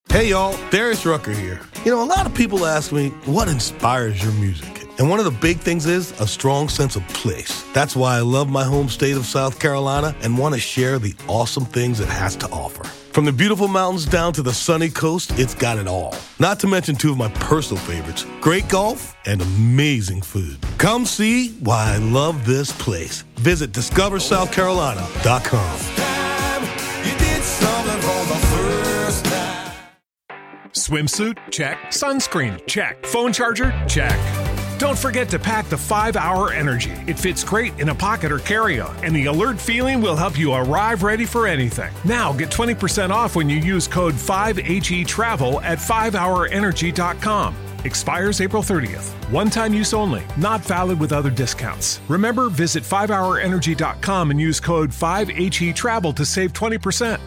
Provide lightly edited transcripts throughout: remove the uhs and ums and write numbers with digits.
Hey y'all, Darius Rucker here. You know, a lot of people ask me, what inspires your music? And one of the big things is a strong sense of place. That's why I love my home state of South Carolina and want to share the awesome things it has to offer. From the beautiful mountains down to the sunny coast, it's got it all. Not to mention two of my personal favorites, great golf and amazing food. Come see why I love this place. Visit discoversouthcarolina.com. Swimsuit? Check. Sunscreen? Check. Phone charger? Check. Don't forget to pack the 5-Hour Energy. It fits great in a pocket or carry-on, and the alert feeling will help you arrive ready for anything. Now get 20% off when you use code 5HETRAVEL at 5hourenergy.com. Expires April 30th. One-time use only. Not valid with other discounts. Remember, visit 5hourenergy.com and use code 5HETRAVEL to save 20%.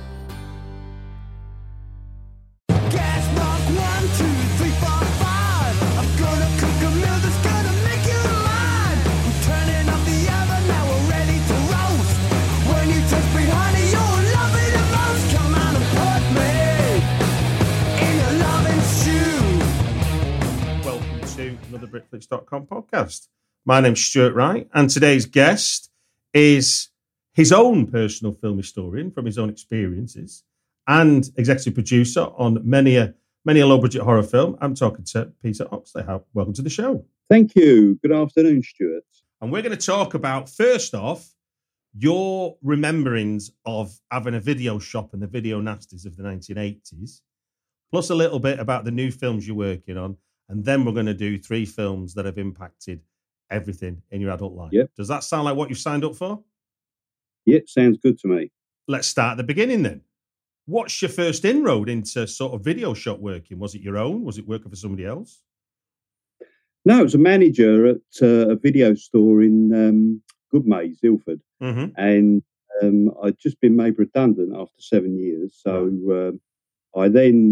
Britflix.com podcast. My name's Stuart Wright, and today's guest is his own personal film historian from his own experiences and executive producer on many a low-budget horror film. I'm talking to Peter Oxley. Welcome to the show. Thank you. Good afternoon, Stuart. And we're going to talk about, first off, your rememberings of having a video shop and the video nasties of the 1980s, plus a little bit about the new films you're working on. And then we're going to do 3 films that have impacted everything in your adult life. Yep. Does that sound like what you've signed up for? Yep, sounds good to me. Let's start at the beginning then. What's your first inroad into sort of video shop working? Was it your own? Was it working for somebody else? No, I was a manager at a video store in Goodmayes, Ilford. Mm-hmm. And I'd just been made redundant after 7 years. So I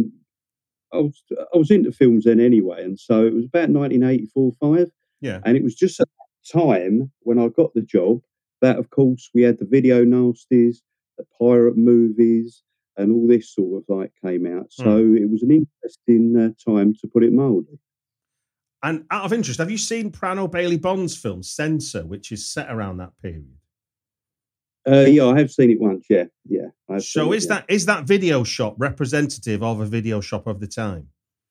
was into films then anyway, and so it was about 1984-5. Yeah. And it was just at that time when I got the job that, of course, we had the video nasties, the pirate movies, and all this sort of like came out. So it was an interesting time, to put it mildly. And out of interest, have you seen Prano Bailey Bond's film Censor, which is set around that period? Yeah, I have seen it once. Yeah. So is that video shop representative of a video shop of the time?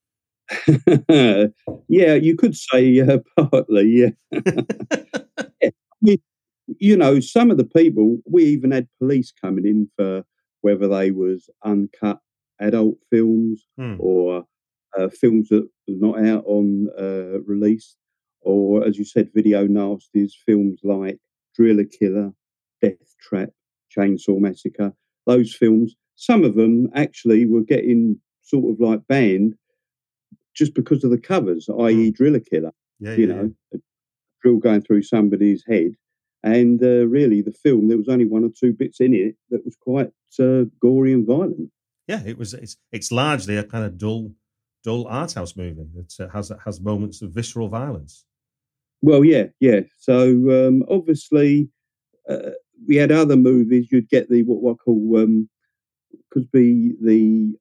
Yeah, you could say partly. Yeah. Yeah. I mean, you know, some of the people, we even had police coming in for whether they was uncut adult films or films that were not out on release, or as you said, video nasties, films like Driller Killer, Death Trap, Chainsaw Massacre, those films. Some of them actually were getting sort of like banned just because of the covers, i.e. Driller Killer. You know, a drill going through somebody's head. And really, the film, there was only 1 or 2 bits in it that was quite gory and violent. Yeah, it's largely a kind of dull art house movie that has moments of visceral violence. Well, yeah. So obviously, we had other movies. You'd get the what I call could be the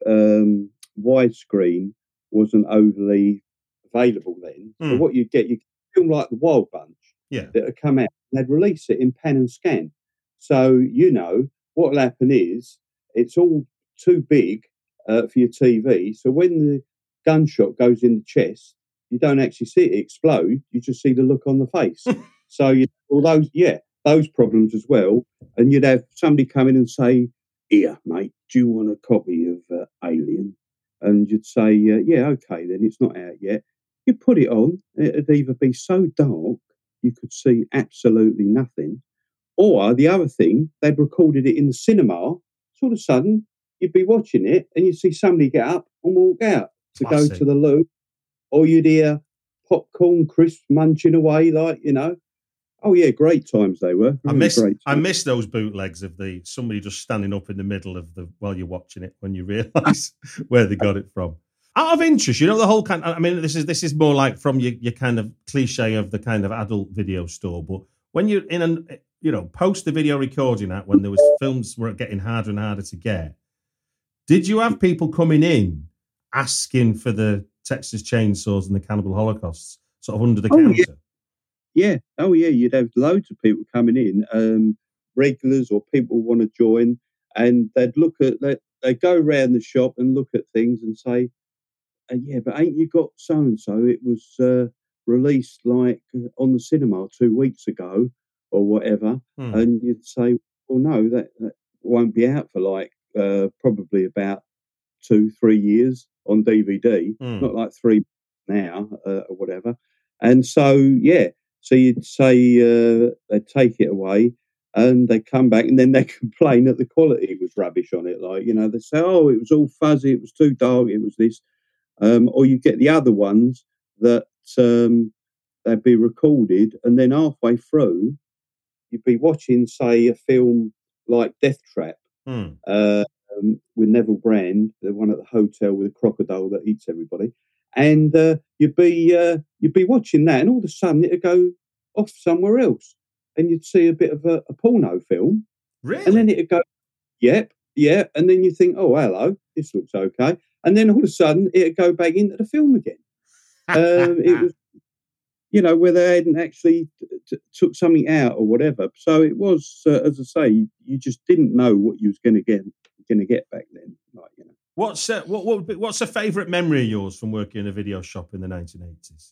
widescreen wasn't overly available then. So what you film like The Wild Bunch, that had come out. They'd release it in pan and scan. So you know what'll happen is it's all too big for your TV. So when the gunshot goes in the chest, you don't actually see it explode. You just see the look on the face. So all those problems as well. And you'd have somebody come in and say, "Here, mate, do you want a copy of Alien?" And you'd say, "Yeah, okay, then it's not out yet." You put it on. It'd either be so dark you could see absolutely nothing, or the other thing, they'd recorded it in the cinema. So all of a sudden, you'd be watching it and you'd see somebody get up and walk out to go to the loo, or you'd hear popcorn crisps munching away, like, you know. Oh yeah, great times they were. Really I miss those bootlegs of somebody just standing up in the middle of while you're watching it when you realise where they got it from. Out of interest, you know, the whole kind. I mean, this is more like from your kind of cliche of the kind of adult video store. But when you're in post the video recording act, when there was films were getting harder and harder to get, Did you have people coming in asking for the Texas Chainsaws and the Cannibal Holocausts sort of under the counter? Yeah. Oh, yeah. You'd have loads of people coming in, regulars or people want to join, and they'd they'd go around the shop and look at things and say, yeah, but ain't you got so-and-so? It was released like on the cinema 2 weeks ago or whatever. And you'd say, well, no, that won't be out for like probably about 2-3 years on DVD, not like 3 now or whatever. And so, yeah, so you'd say they'd take it away and they come back and then they complain that the quality was rubbish on it. Like, they say, oh, it was all fuzzy, it was too dark, it was this. Or you get the other ones that they'd be recorded and then halfway through you'd be watching, say, a film like Death Trap with Neville Brand, the one at the hotel with a crocodile that eats everybody, and you'd be watching that, and all of a sudden it'd go off somewhere else, and you'd see a bit of a porno film, really, and then it'd go, yep, yeah, and then you think, oh, hello, this looks okay, and then all of a sudden it'd go back into the film again. It was, where they hadn't actually took something out or whatever. So it was, as I say, you just didn't know what you was going to get back then. Like, What's a favourite memory of yours from working in a video shop in the 1980s?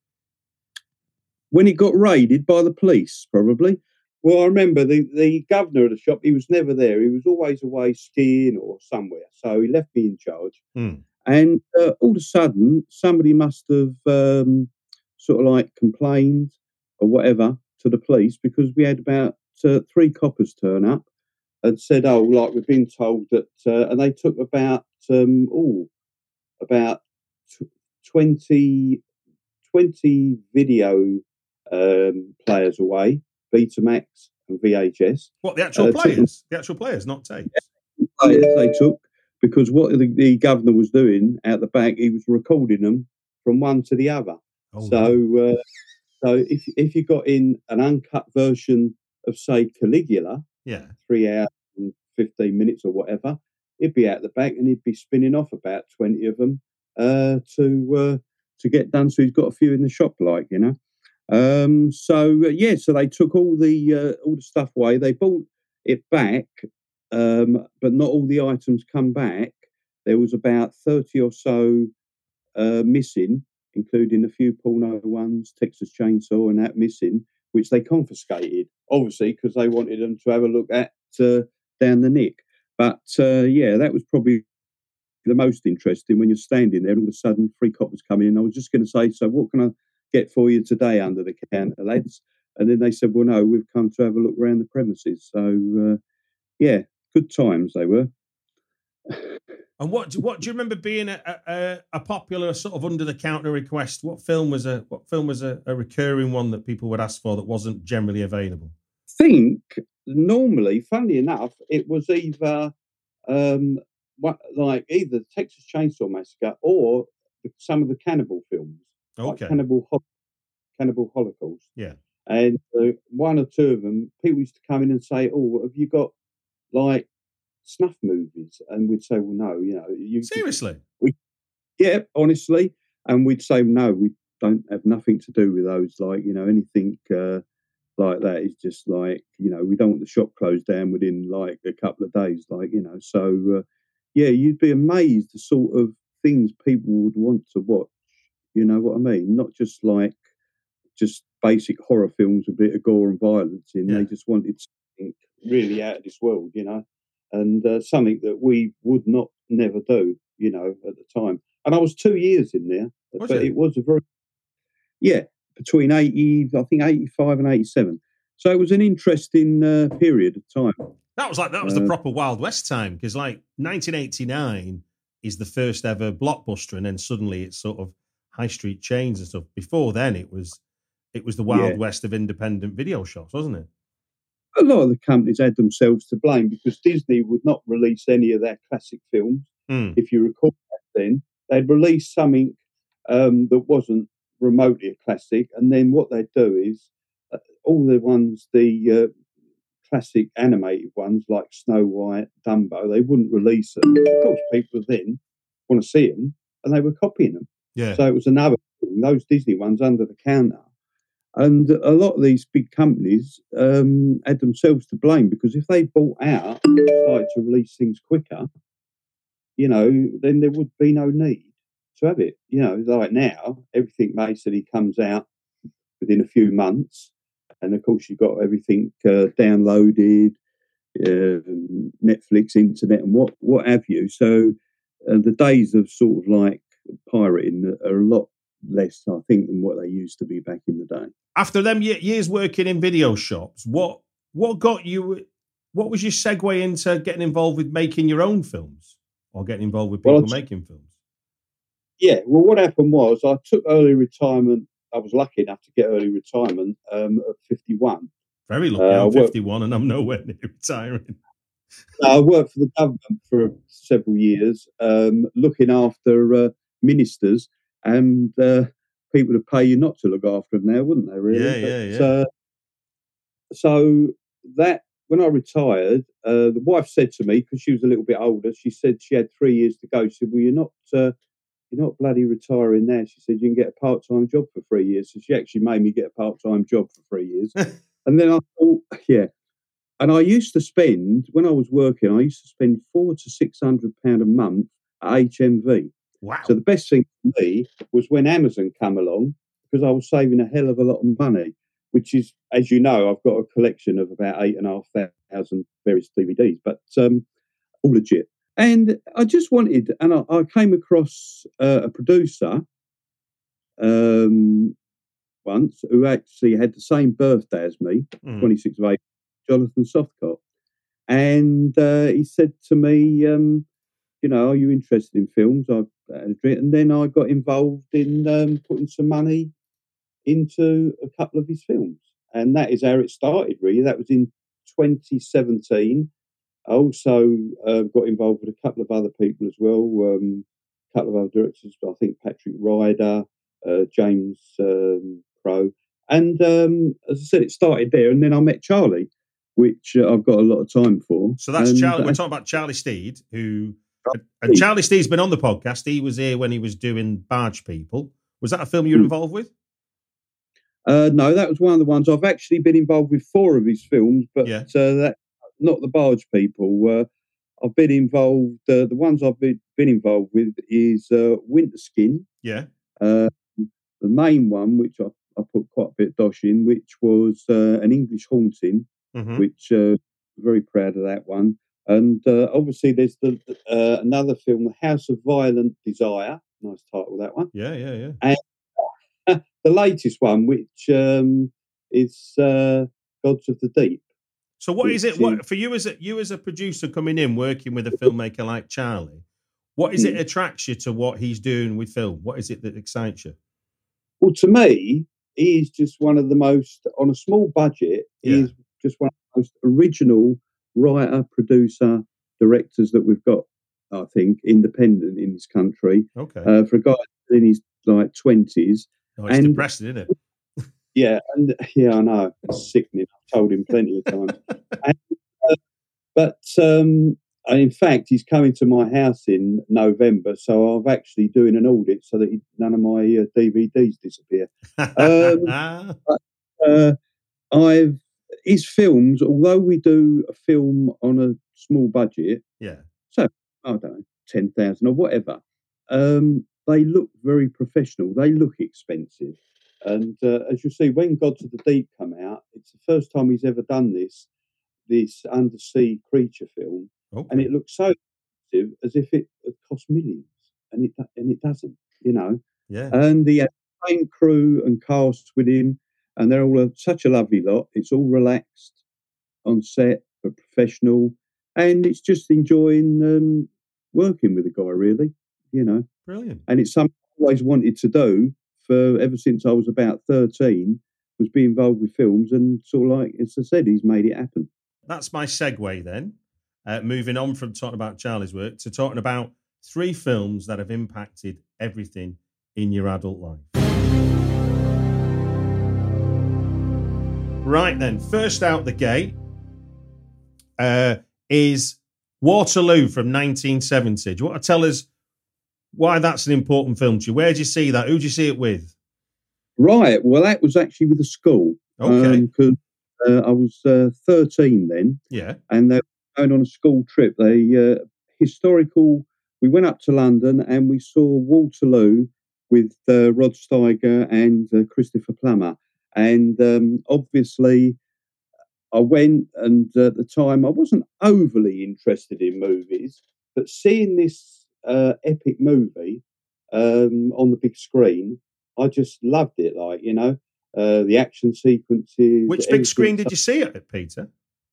When it got raided by the police, probably. Well, I remember the governor of the shop, he was never there. He was always away skiing or somewhere. So he left me in charge. And all of a sudden, somebody must have sort of like complained or whatever to the police, because we had about 3 coppers turn up and said, oh, like we've been told that, and they took about 20 video players away, Betamax and VHS. What, the actual players? The actual players, not tapes? Players they took, because what the governor was doing out the back, he was recording them from one to the other. Oh, so if you got in an uncut version of, say, Caligula, 3 hours and 15 minutes or whatever, he'd be out the back and he'd be spinning off about 20 of them to get done. So he's got a few in the shop, like, So they took all the stuff away. They bought it back, but not all the items come back. There was about 30 or so missing, including a few porno ones, Texas Chainsaw and that missing, which they confiscated, obviously, because they wanted them to have a look at down the nick. But, that was probably the most interesting, when you're standing there and all of a sudden 3 coppers come in. I was just going to say, so what can I get for you today under the counter, lads? And then they said, well, no, we've come to have a look around the premises. So, good times they were. And what do you remember being a popular sort of under the counter request? What film was a recurring one that people would ask for that wasn't generally available? I think normally, funnily enough, it was either either the Texas Chainsaw Massacre or some of the cannibal films, like Cannibal Holocaust. Yeah, and 1 or 2 of them, people used to come in and say, "Oh, have you got like snuff movies?" And we'd say, well, no, you seriously, honestly, and we'd say, no, we don't have nothing to do with those, like, anything like that is just like, we don't want the shop closed down within like a couple of days, like, so you'd be amazed the sort of things people would want to watch, you know what I mean, not just like just basic horror films with a bit of gore and violence in. They just wanted something really out of this world, and something that we would never do, at the time. And I was 2 years in there, it was a very, between 85 and 87. So it was an interesting period of time. That was the proper Wild West time, because like 1989 is the first ever blockbuster, and then suddenly it's sort of high street chains and stuff. Before then, it was the Wild West of independent video shops, wasn't it? A lot of the companies had themselves to blame, because Disney would not release any of their classic films. If you recall back then, they'd release something that wasn't remotely a classic, and then what they'd do is all the ones, the classic animated ones like Snow White, Dumbo, they wouldn't release them. Of course, people then want to see them, and they were copying them. Yeah. So it was another thing, those Disney ones under the counter. And a lot of these big companies had themselves to blame, because if they bought out and started to release things quicker, then there would be no need to have it. Like now, everything basically comes out within a few months. And of course, you've got everything downloaded, Netflix, internet, and what have you. So the days of sort of like pirating are a lot less, I think, than what they used to be back in the day. After them years working in video shops, what got you? What was your segue into getting involved with making your own films, or getting involved with people making films? Yeah, well, what happened was I took early retirement. I was lucky enough to get early retirement at 51. Very lucky. I'm 51 and I'm nowhere near retiring. I worked for the government for several years, looking after ministers, and people would pay you not to look after them now, wouldn't they, really? Yeah. So that, when I retired, the wife said to me, because she was a little bit older, she said she had 3 years to go. She said, well, you're not bloody retiring now. She said, you can get a part-time job for 3 years. So she actually made me get a part-time job for 3 years. And then I thought, yeah. And I used to spend, when I was working, I used to spend £400 to £600 a month at HMV. Wow. So the best thing for me was when Amazon came along, because I was saving a hell of a lot of money, which is, as you know, I've got a collection of about 8,500 various DVDs, but all legit. And I just wanted, and I came across a producer once who actually had the same birthday as me, 26th of April, Jonathan Softcott. And he said to me, are you interested in films? And then I got involved in putting some money into a couple of his films. And that is how it started, really. That was in 2017. I also got involved with a couple of other people as well, a couple of other directors, I think Patrick Ryder, James Crow. And as I said, it started there. And then I met Charlie, which I've got a lot of time for. So that's Charlie. We're talking about Charlie Steed, who... And Charlie Steed's been on the podcast. He was here when he was doing Barge People. Was that a film you were involved with? No, that was one of the ones. I've actually been involved with 4 of his films, but that not the Barge People. I've been involved. The ones I've been involved with is Winter Skin. Yeah. The main one, which I put quite a bit of dosh in, which was An English Haunting, which very proud of that one. And obviously, there's another film, The House of Violent Desire. Nice title, that one. Yeah. And the latest one, which is Gods of the Deep. So, what is it? What for you as a producer coming in, working with a filmmaker like Charlie? What is it attracts you to what he's doing with film? What is it that excites you? Well, to me, he's just one of the most, on a small budget, he's just one of the most original writer, producer, directors that we've got, I think, independent in this country. Okay. For a guy in his 20s. Oh, it's depressing, isn't it? Yeah, I know. It's sickening. I've told him plenty of times. But in fact, he's coming to my house in November, so I'm actually doing an audit so that none of my DVDs disappear. His films, although we do a film on a small budget, so I don't know, 10,000 or whatever, they look very professional. They look expensive. And as you see, when Gods of the Deep come out, it's the first time he's ever done this undersea creature film. Okay. And it looks so expensive, as if it cost millions. And it doesn't, Yeah. And he had the same crew and cast with him, and they're all such a lovely lot. It's all relaxed on set, but professional. And it's just enjoying working with the guy, really, Brilliant. And it's something I've always wanted to do ever since I was about 13, was be involved with films. And sort of like, as I said, he's made it happen. That's my segue then. Moving on from talking about Charlie's work to talking about 3 films that have impacted everything in your adult life. Right then, first out the gate, is Waterloo from 1970. Do you want to tell us why that's an important film to you? Where did you see that? Who did you see it with? Right. Well, that was actually with the school. Okay. Because I was 13 then. Yeah. And they were going on a school trip. We went up to London and we saw Waterloo with Rod Steiger and Christopher Plummer. And obviously I went, and at the time I wasn't overly interested in movies, but seeing this epic movie on the big screen, I just loved it. Like, you know, the action sequences. Which big screen did you see it at, Peter?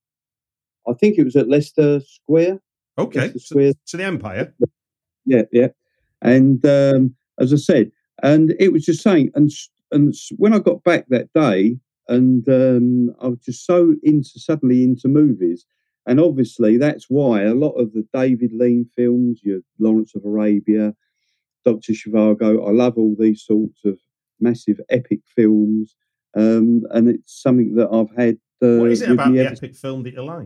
I think it was at Leicester Square. Okay, Leicester Square. So the Empire. Yeah. And as I said, and it was just saying, and when I got back that day, and I was just so suddenly into movies, and obviously that's why a lot of the David Lean films, your Lawrence of Arabia, Dr. Zhivago, I love all these sorts of massive epic films, and it's something that I've had. What is it about the epic film that you like?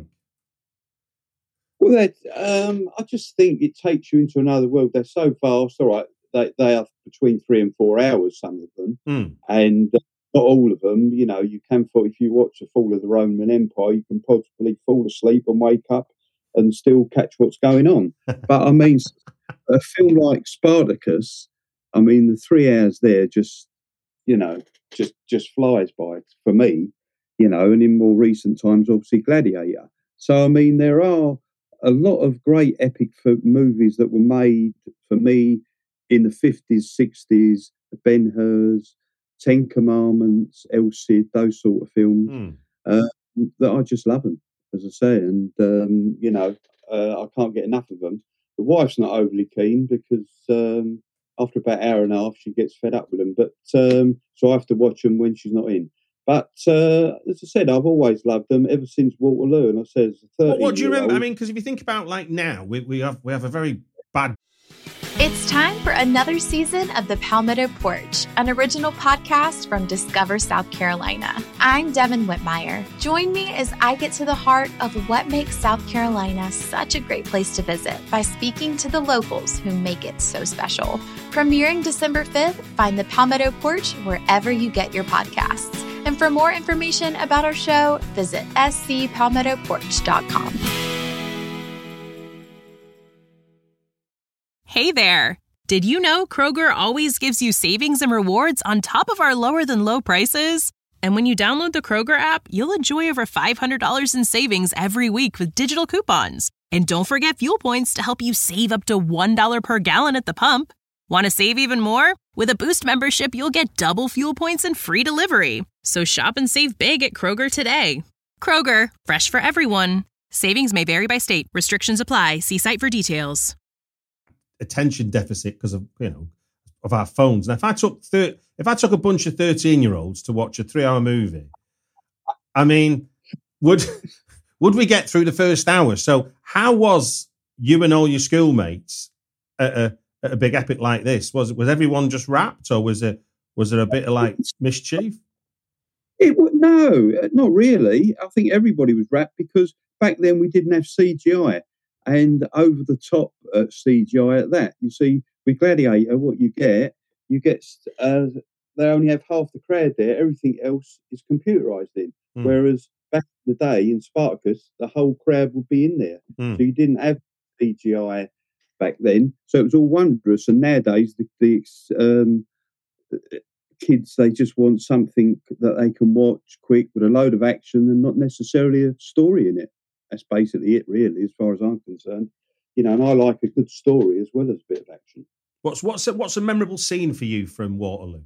Well, I just think it takes you into another world. They're so fast. All right, they are between 3 and 4 hours, some of them, and not all of them. You know, you can fall, if you watch The Fall of the Roman Empire, you can possibly fall asleep and wake up and still catch what's going on. But I mean, a film like Spartacus, I mean, the 3 hours there just, you know, just flies by for me, you know, and in more recent times, obviously Gladiator. So, I mean, there are a lot of great epic movies that were made for me in the 50s, 60s, Ben-Hur's, Ten Commandments, El Cid, those sort of films, that I just love them, as I say. And, you know, I can't get enough of them. The wife's not overly keen because after about an hour and a half, she gets fed up with them. But so I have to watch them when she's not in. But as I said, I've always loved them ever since Waterloo. And I said, as a 13-year-old, what do you remember? I mean, because if you think about like now, we have a very bad. It's time for another season of the Palmetto Porch, an original podcast from Discover South Carolina. I'm Devin Whitmire. Join me as I get to the heart of what makes South Carolina such a great place to visit by speaking to the locals who make it so special. Premiering December 5th, find the Palmetto Porch wherever you get your podcasts. And for more information about our show, visit scpalmettoporch.com. Hey there! Did you know Kroger always gives you savings and rewards on top of our lower than low prices? And when you download the Kroger app, you'll enjoy over $500 in savings every week with digital coupons. And don't forget fuel points to help you save up to $1 per gallon at the pump. Want to save even more? With a Boost membership, you'll get double fuel points and free delivery. So shop and save big at Kroger today. Kroger, fresh for everyone. Savings may vary by state. Restrictions apply. See site for details. Attention deficit because of, you know, of our phones. Now, if I took a bunch of 13-year-olds to watch a 3-hour movie, I mean, would we get through the first hour? So, how was you and all your schoolmates at a big epic like this? Was everyone just rapt, or was there a bit of like mischief? No, not really. I think everybody was rapt because back then we didn't have CGI. And over the top CGI at that. You see, with Gladiator, what you get, they only have half the crowd there. Everything else is computerized in. Whereas back in the day in Spartacus, the whole crowd would be in there. So you didn't have CGI back then. So it was all wondrous. And nowadays, the kids, they just want something that they can watch quick with a load of action and not necessarily a story in it. That's basically it, really, as far as I'm concerned. You know, and I like a good story as well as a bit of action. What's a memorable scene for you from Waterloo?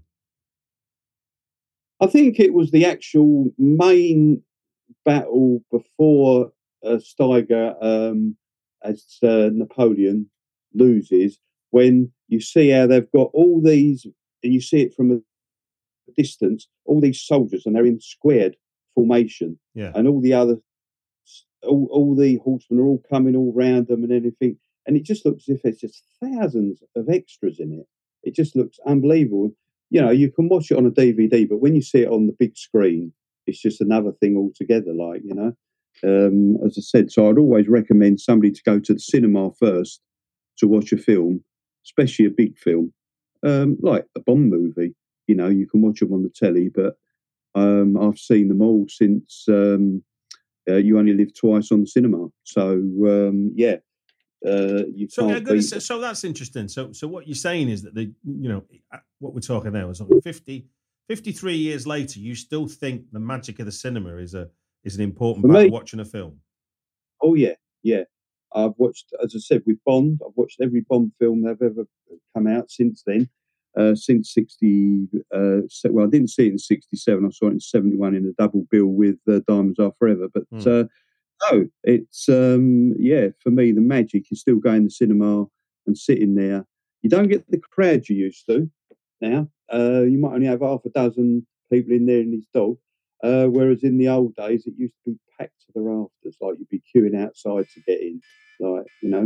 I think it was the actual main battle before Steiger, as Napoleon loses, when you see how they've got all these, and you see it from a distance, all these soldiers, and they're in squared formation, and all the other. All the horsemen are all coming all round them and anything. And it just looks as if there's just thousands of extras in it. It just looks unbelievable. You know, you can watch it on a DVD, but when you see it on the big screen, it's just another thing altogether, like, you know. as I said, so I'd always recommend somebody to go to the cinema first to watch a film, especially a big film, like a Bond movie. You know, you can watch them on the telly, but I've seen them all since You Only Live Twice on the cinema. So, you can't beat it. So that's interesting. So what you're saying is that what we're talking there was 53 years later, you still think the magic of the cinema is an important part of watching a film? Oh, yeah. I've watched, as I said, with Bond, I've watched every Bond film they've ever come out since then. Since 60, well, I didn't see it in 67. I saw it in 71 in a double bill with Diamonds Are Forever. But no, it's, for me, the magic is still going to the cinema and sitting there. You don't get the crowd you used to now. You might only have half a dozen people in there and his dog. Whereas in the old days, it used to be packed to the rafters, like you'd be queuing outside to get in. Like,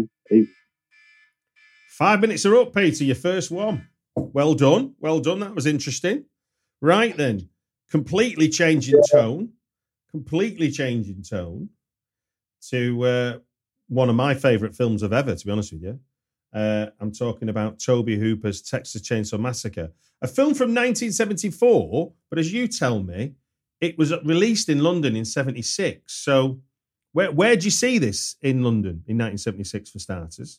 5 minutes are up, Peter. Your first one. Well done. That was interesting. Right then, completely changing tone to one of my favourite films of ever, to be honest with you. I'm talking about Tobe Hooper's Texas Chainsaw Massacre, a film from 1974, but as you tell me, it was released in London in 76. So where did you see this in London in 1976 for starters?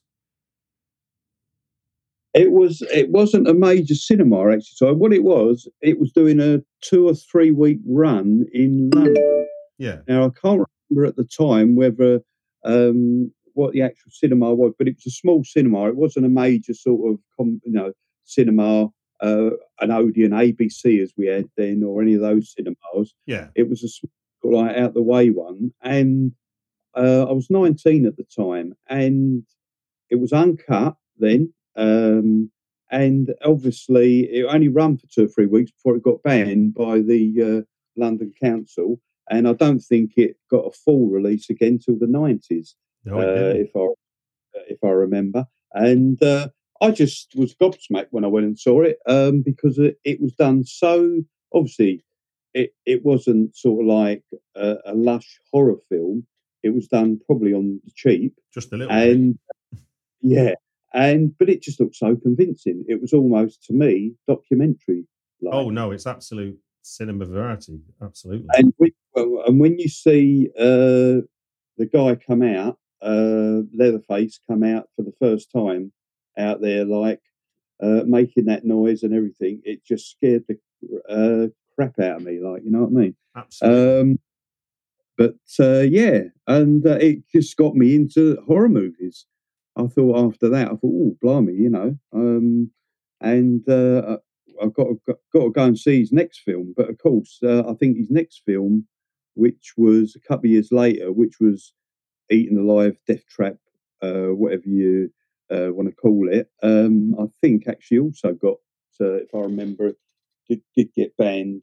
It wasn't a major cinema, actually. So what it was doing a 2 or 3 week run in London. Yeah. Now, I can't remember at the time whether what the actual cinema was, but it was a small cinema. It wasn't a major sort of cinema, an Odeon, ABC as we had then, or any of those cinemas. Yeah. It was a small, like, out the way one, and I was 19 at the time, and it was uncut then. And obviously it only ran for 2 or 3 weeks before it got banned by the London Council, and I don't think it got a full release again till the 90s, if I remember. And I just was gobsmacked when I went and saw it, because it was done so obviously. It wasn't sort of like a lush horror film. It was done probably on the cheap, just a little bit. Yeah. But it just looked so convincing. It was almost, to me, documentary. Oh no, it's absolute cinema verity, absolutely. And when you see the guy come out, Leatherface come out for the first time out there, like making that noise and everything, it just scared the crap out of me. Like, you know what I mean? Absolutely. And it just got me into horror movies. I thought after that, oh, blimey, I've got to go and see his next film. But of course, I think his next film, which was a couple of years later, which was Eaten Alive, Death Trap, whatever you want to call it, I think actually also got, if I remember, did get banned.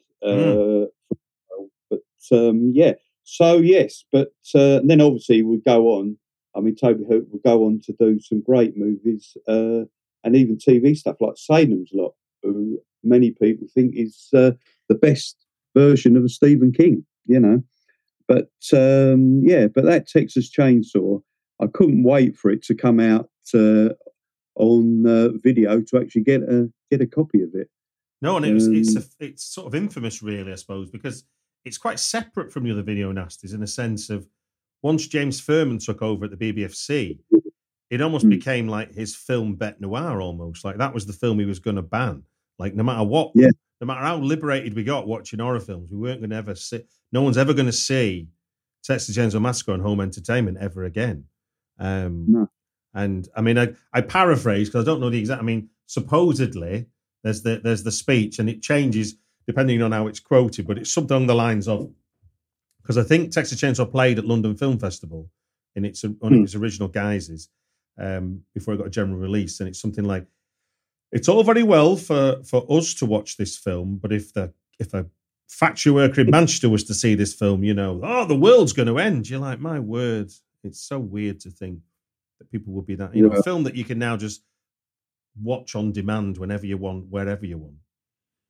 So yes, but then obviously we go on. I mean, Tobe Hooper will go on to do some great movies and even TV stuff like Salem's Lot, who many people think is the best version of a Stephen King, But but that Texas Chainsaw, I couldn't wait for it to come out on video to actually get a copy of it. No, and it's sort of infamous, really, I suppose, because it's quite separate from the other video nasties in a sense of, once James Furman took over at the BBFC, it almost became like his film bête noir almost. Like that was the film he was going to ban. Like no matter what, no matter how liberated we got watching horror films, we weren't going to ever see, no one's ever going to see Texas Chainsaw Massacre on home entertainment ever again. No. And I mean, I paraphrase because I don't know the exact, I mean, supposedly there's the speech and it changes depending on how it's quoted, but it's something along the lines of, because I think Texas Chainsaw played at London Film Festival in its original guises before it got a general release, and it's something like, it's all very well for us to watch this film, but if a factory worker in Manchester was to see this film, the world's going to end. You're like, my word, it's so weird to think that people would be that, a film that you can now just watch on demand whenever you want, wherever you want.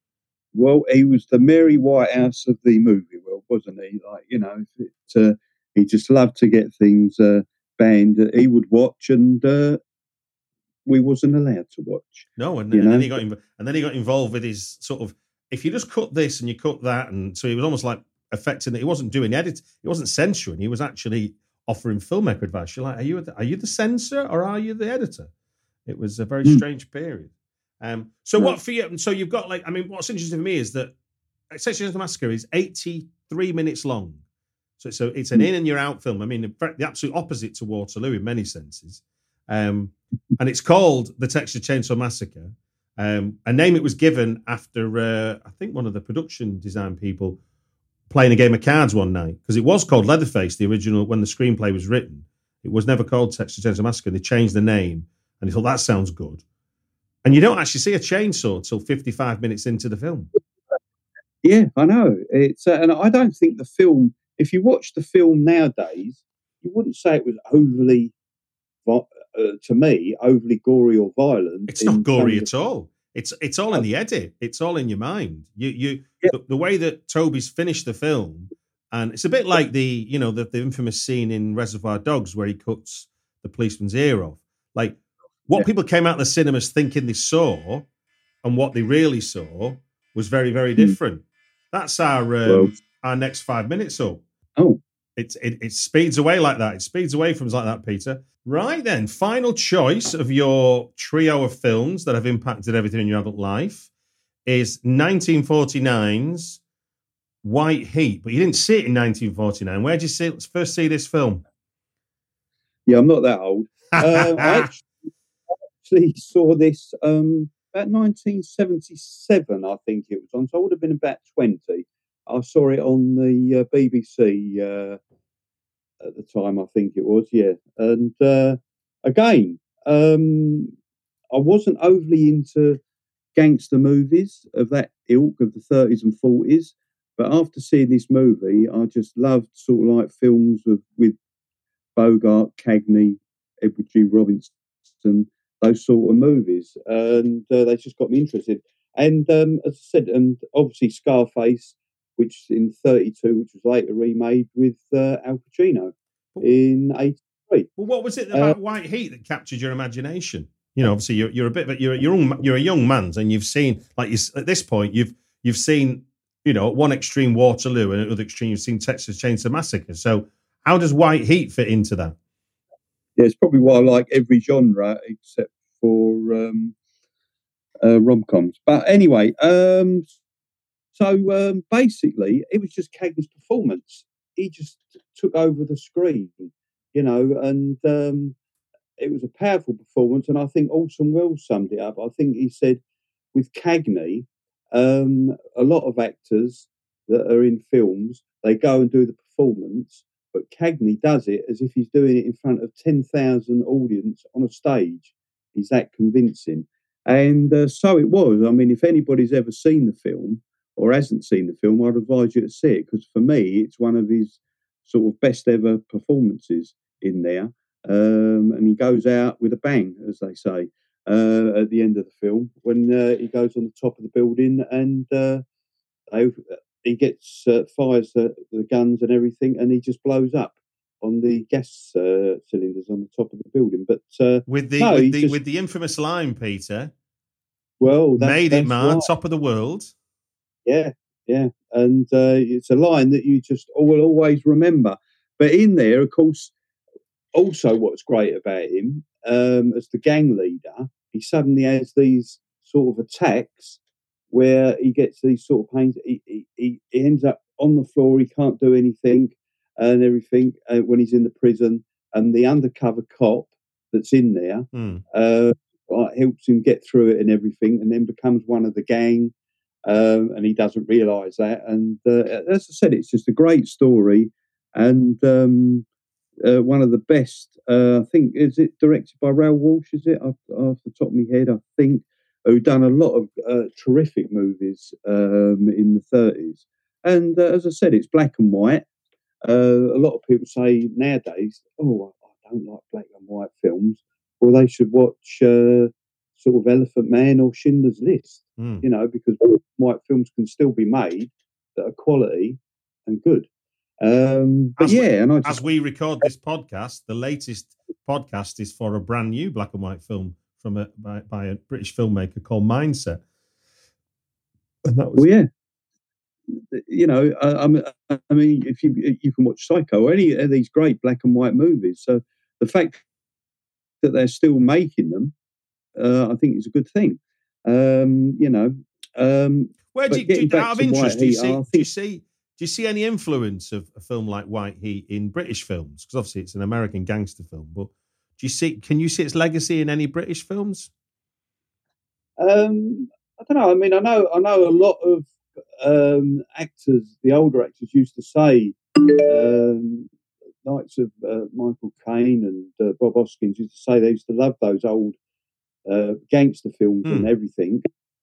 Well, he was the Mary Whitehouse of the movie world, wasn't he? Like, He just loved to get things banned that he would watch, and we wasn't allowed to watch. No, and then he got involved with his sort of, if you just cut this and you cut that, and so he was almost like affecting that. He wasn't doing edit, he wasn't censoring, he was actually offering filmmaker advice. You're like, are you the censor or are you the editor? It was a very strange period. So what for you? So you've got what's interesting for me is that Texas Chainsaw Massacre is 83 minutes long. So it's an in and you're out film. I mean, in fact, the absolute opposite to Waterloo in many senses. And it's called the Texas Chainsaw Massacre. A name it was given after, I think, one of the production design people playing a game of cards one night, because it was called Leatherface, the original, when the screenplay was written. It was never called Texas Chainsaw Massacre. They changed the name, and they thought, that sounds good. And you don't actually see a chainsaw till 55 minutes into the film. Yeah, I know. It's and I don't think the film, if you watch the film nowadays, you wouldn't say it was overly, to me, overly gory or violent. It's not gory at all. It's all in the edit. It's all in your mind. The way that Toby's finished the film, and it's a bit like the infamous scene in Reservoir Dogs where he cuts the policeman's ear off. Like what people came out of the cinemas thinking they saw, and what they really saw was very, very different. That's our next 5 minutes up. Oh, it speeds away like that. It speeds away from like that, Peter. Right then, final choice of your trio of films that have impacted everything in your adult life is 1949's White Heat. But you didn't see it in 1949. Where did you first see this film? Yeah, I'm not that old. I actually saw this about 1977, I think it was on. So I would have been about 20. I saw it on the BBC at the time, I think it was, yeah. And again, I wasn't overly into gangster movies of that ilk of the 30s and 40s, but after seeing this movie, I just loved sort of like films with Bogart, Cagney, Edward G. Robinson, those sort of movies, and they just got me interested. And as I said, and obviously Scarface, which in 32, which was later remade with Al Pacino in 83. Well, what was it about White Heat that captured your imagination? You know, obviously you're a bit of you're a young man, and you've seen, like, at this point you've seen, you know, at one extreme Waterloo and at the other extreme you've seen Texas Chainsaw Massacre. So how does White Heat fit into that? Yeah, it's probably why I like every genre except for rom-coms. But anyway, so basically, it was just Cagney's performance. He just took over the screen, you know, and it was a powerful performance. And I think Orson Welles summed it up. I think he said, with Cagney, a lot of actors that are in films, they go and do the performance, but Cagney does it as if he's doing it in front of 10,000 audience on a stage. He's that convincing. And so it was. I mean, if anybody's ever seen the film or hasn't seen the film, I'd advise you to see it, because for me, it's one of his sort of best ever performances in there. And he goes out with a bang, as they say, at the end of the film, when he goes on the top of the building and he gets fires the guns and everything, and he just blows up on the gas cylinders on the top of the building. But with the infamous line, Peter. Well, made it, man, top of the world. Yeah, yeah, and it's a line that you just will always remember. But in there, of course, also what's great about him as the gang leader, he suddenly has these sort of attacks where he gets these sort of pains. He ends up on the floor. He can't do anything and everything when he's in the prison. And the undercover cop that's in there helps him get through it and everything, and then becomes one of the gang. And he doesn't realise that. And as I said, it's just a great story, and one of the best. I think, is it directed by Raoul Walsh? Is it off the top of my head? I think, who done a lot of terrific movies in the 30s. And as I said, it's black and white. A lot of people say nowadays, "Oh, I don't like black and white films." Well, they should watch sort of Elephant Man or Schindler's List, you know, because white films can still be made that are quality and good. As we record this podcast, the latest podcast is for a brand new black and white film by a British filmmaker called Mindset. And that was I mean, if you can watch Psycho or any of these great black and white movies, so the fact that they're still making them, I think is a good thing. Where do you out of interest? Do you see any influence of a film like White Heat in British films? Because obviously it's an American gangster film, but can you see its legacy in any British films? I don't know. I mean, I know a lot of actors, the older actors, used to say, likes of Michael Caine and Bob Hoskins used to say they used to love those old gangster films and everything.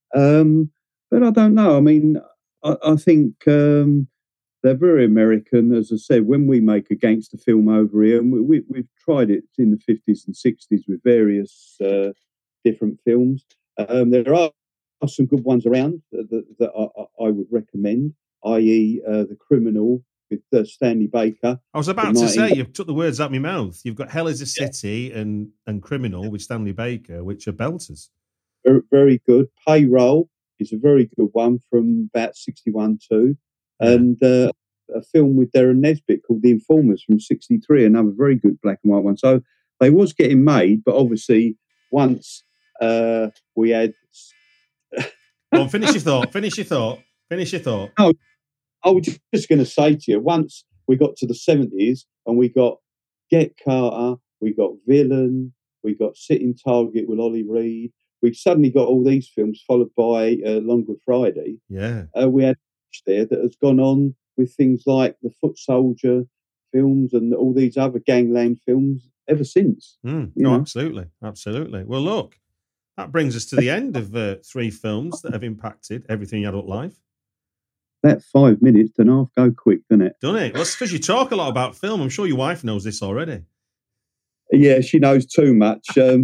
But I don't know. I mean, I think they're very American. As I said, when we make a gangster film over here, and we've tried it in the 50s and 60s with various different films. There are some good ones around that I would recommend, i.e. The Criminal with Stanley Baker. I was about to say, you took the words out of my mouth. You've got Hell is a City and Criminal with Stanley Baker, which are belters. Very, very good. Payroll is a very good one from about 61 too. Yeah. And a film with Darren Nesbitt called The Informers from 63, another very good black and white one. So they was getting made, but obviously once we had... Go on, finish your thought. No, I was just going to say to you, once we got to the 70s and we got Get Carter, we got Villain, we got Sitting Target with Ollie Reed, we suddenly got all these films followed by Long Good Friday. Yeah. We had there that has gone on with things like the Foot Soldier films and all these other gangland films ever since. Absolutely. Well, look, that brings us to the end of 3 films that have impacted everything in adult life. That 5 minutes and a half go quick, doesn't it? Doesn't it? Well, it's because you talk a lot about film. I'm sure your wife knows this already. Yeah, she knows too much.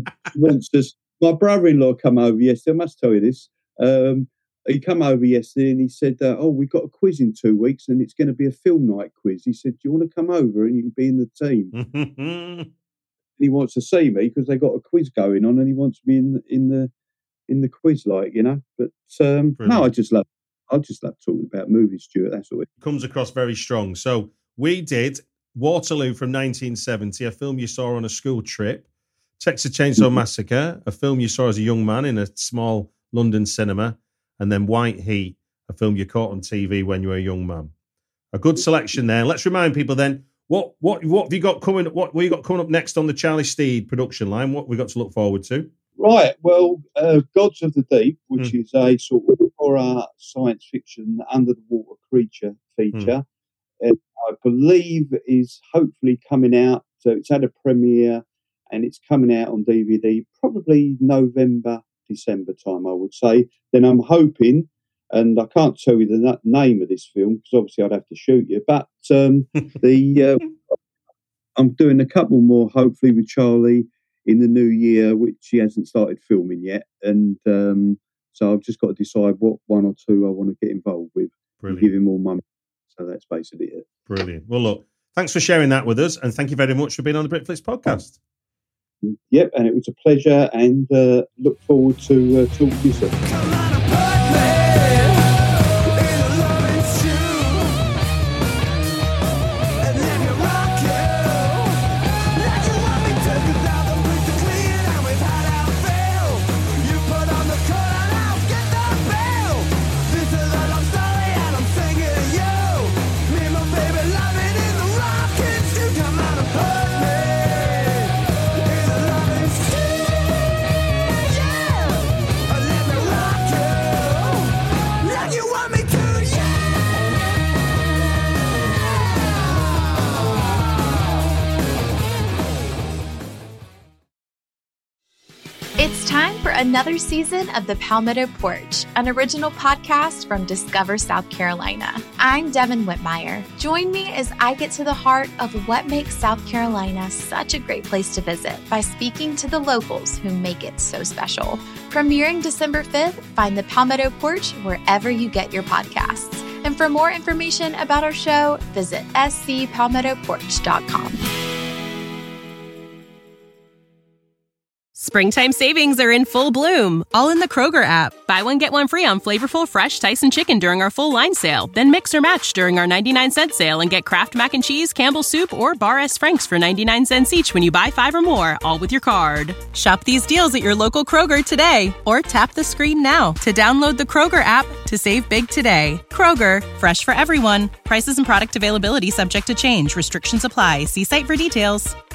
My brother-in-law come over yesterday. I must tell you this. He come over yesterday and he said, we've got a quiz in 2 weeks and it's going to be a film night quiz. He said, do you want to come over and you can be in the team? He wants to see me because they got a quiz going on and he wants me in the quiz, like, you know. But no, I just love talking about movies, Stuart. That's all. It comes across very strong. So we did Waterloo from 1970, a film you saw on a school trip. Texas Chainsaw Massacre, a film you saw as a young man in a small London cinema. And then White Heat, a film you caught on TV when you were a young man. A good selection there. Let's remind people then, what have you got coming? What you got coming up next on the Charlie Steed production line? What we got to look forward to? Right. Well, Gods of the Deep, which is a sort of horror science fiction under the water creature feature, I believe is hopefully coming out. So it's had a premiere and it's coming out on DVD probably November, December time, I would say. Then I'm hoping, and I can't tell you the name of this film because obviously I'd have to shoot you, but I'm doing a couple more hopefully with Charlie in the new year, which he hasn't started filming yet. And so I've just got to decide what 1 or 2 I want to get involved with. Brilliant. And give him more money. So that's basically it. Brilliant. Well, look, thanks for sharing that with us. And thank you very much for being on the Britflicks podcast. Yep, and it was a pleasure and look forward to talking to you soon. Another season of the Palmetto Porch, an original podcast from Discover South Carolina. I'm Devin Whitmire. Join me as I get to the heart of what makes South Carolina such a great place to visit by speaking to the locals who make it so special. Premiering December 5th, find the Palmetto Porch wherever you get your podcasts. And for more information about our show, visit scpalmettoporch.com. Springtime savings are in full bloom, all in the Kroger app. Buy one, get one free on flavorful, fresh Tyson chicken during our full line sale. Then mix or match during our 99-cent sale and get Kraft Mac and Cheese, Campbell's Soup, or Bar S. Frank's for 99 cents each when you buy 5 or more, all with your card. Shop these deals at your local Kroger today, or tap the screen now to download the Kroger app to save big today. Kroger, fresh for everyone. Prices and product availability subject to change. Restrictions apply. See site for details.